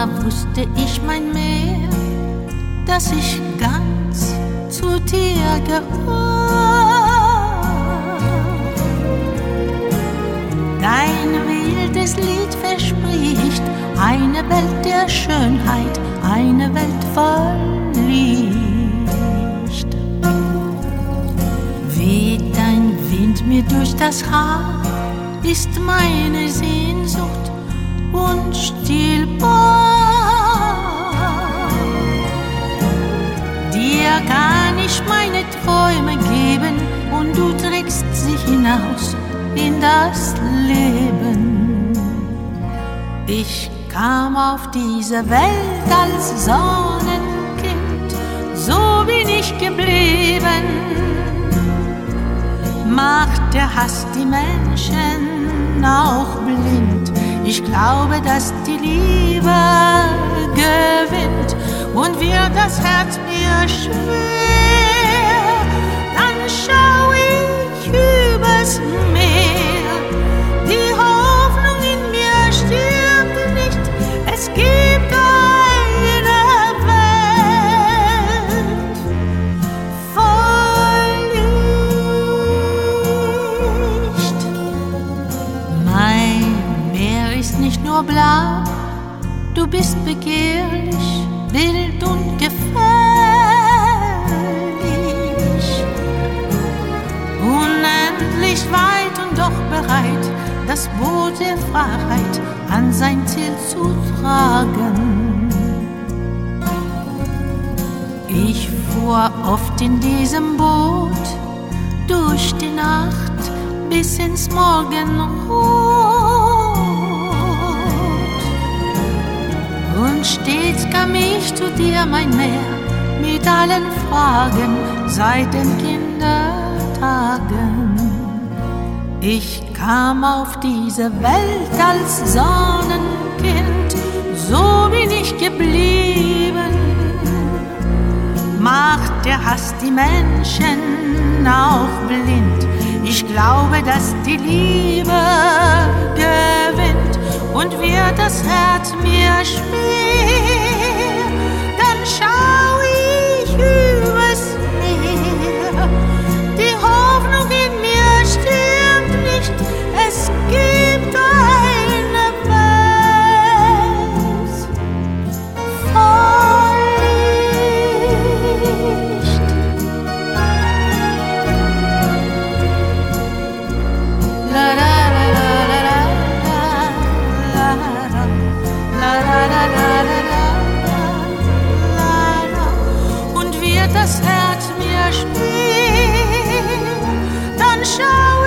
Da wusste ich mein Meer, dass ich ganz zu dir gehör. Dein wildes Lied verspricht eine Welt der Schönheit, eine Welt voll Licht. Weht dein Wind mir durch das Haar, ist meine Sehnsucht unstillbar. Dir kann ich meine Träume geben und du trägst sie hinaus in das Leben. Ich kam auf diese Welt als Sonnenkind, so bin ich geblieben. Macht der Hass die Menschen auch blind? Ich glaube, dass die Liebe gewinnt und wird das Herz mir schwer. Dann schau ich übers Meer, die Hoffnung in mir stirbt nicht. Es gibt eine Welt voll Licht. Mein Meer ist nicht nur blau, du bist begehrlich, wild und gefährlich. Unendlich weit und doch bereit, das Boot der Freiheit an sein Ziel zu tragen. Ich fuhr oft in diesem Boot durch die Nacht bis ins Morgenrot. Und stets kam ich zu dir, mein Meer, mit allen Fragen seit den Kindertagen. Ich kam auf diese Welt als Sonnenkind, so bin ich geblieben. Macht der Hass die Menschen auch blind? Ich glaube, dass die Liebe gewinnt und wird das Herz mir schwer. Dann schau ich übers Meer, die Hoffnung in mir stirbt nicht. Es gibt eine Welt voll Licht. La la la la la la la la la. Und wird das Herz mir schwer, dann schau